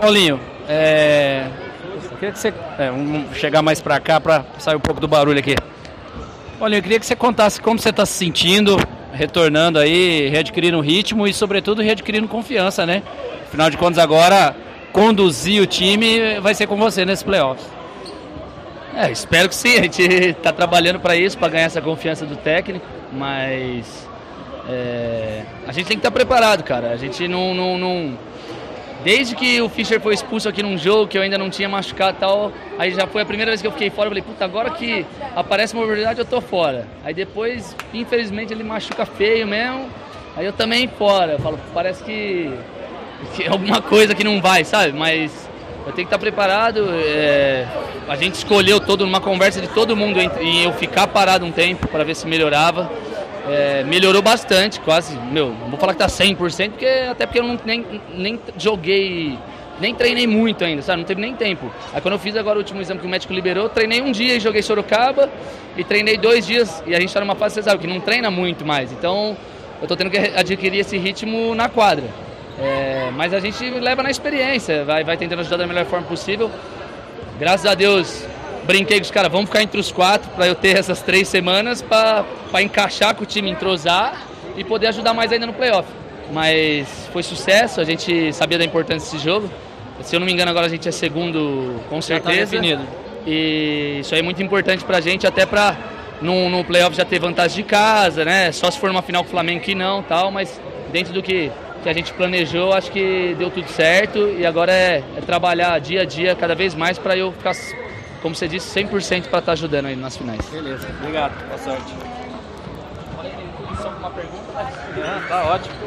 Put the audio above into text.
Paulinho, eu queria que você vamos chegar mais para cá para sair um pouco do barulho aqui. Paulinho, eu queria que você contasse como você está se sentindo, retornando aí, readquirindo ritmo e sobretudo readquirindo confiança, né? Afinal de contas agora conduzir o time vai ser com você nesses playoffs. Espero que sim, a gente está trabalhando para isso, para ganhar essa confiança do técnico, mas a gente tem que estar preparado, cara. A gente não. Desde que o Fischer foi expulso aqui num jogo, que eu ainda não tinha machucado e tal, aí já foi a primeira vez que eu fiquei fora, eu falei, puta, agora que aparece uma oportunidade eu tô fora. Aí depois, infelizmente, ele machuca feio mesmo, aí eu também fora. Eu falo, parece que é alguma coisa que não vai, sabe? Mas eu tenho que estar preparado. A gente escolheu numa conversa de todo mundo em eu ficar parado um tempo para ver se melhorava. Melhorou bastante, quase, não vou falar que tá 100%, até porque eu nem joguei, nem treinei muito ainda, sabe? Não teve nem tempo. Aí quando eu fiz agora o último exame que o médico liberou, treinei um dia e joguei Sorocaba, e treinei 2 dias, e a gente tá numa fase, você sabe, que não treina muito mais, então eu tô tendo que adquirir esse ritmo na quadra. Mas a gente leva na experiência, vai tentando ajudar da melhor forma possível. Graças a Deus, brinquei com os caras, vamos ficar entre os 4 para eu ter essas 3 semanas para encaixar com o time, entrosar e poder ajudar mais ainda no playoff. Mas foi sucesso, a gente sabia da importância desse jogo. Se eu não me engano, agora a gente é segundo com certeza. Já tá definido. E isso aí é muito importante pra gente, até pra no playoff já ter vantagem de casa, né? Só se for uma final com o Flamengo que não, tal, mas dentro do que a gente planejou, acho que deu tudo certo e agora é trabalhar dia a dia cada vez mais para eu ficar, como você disse, 100% para estar ajudando aí nas finais. Beleza, obrigado, boa sorte. Só uma pergunta? Tá ótimo.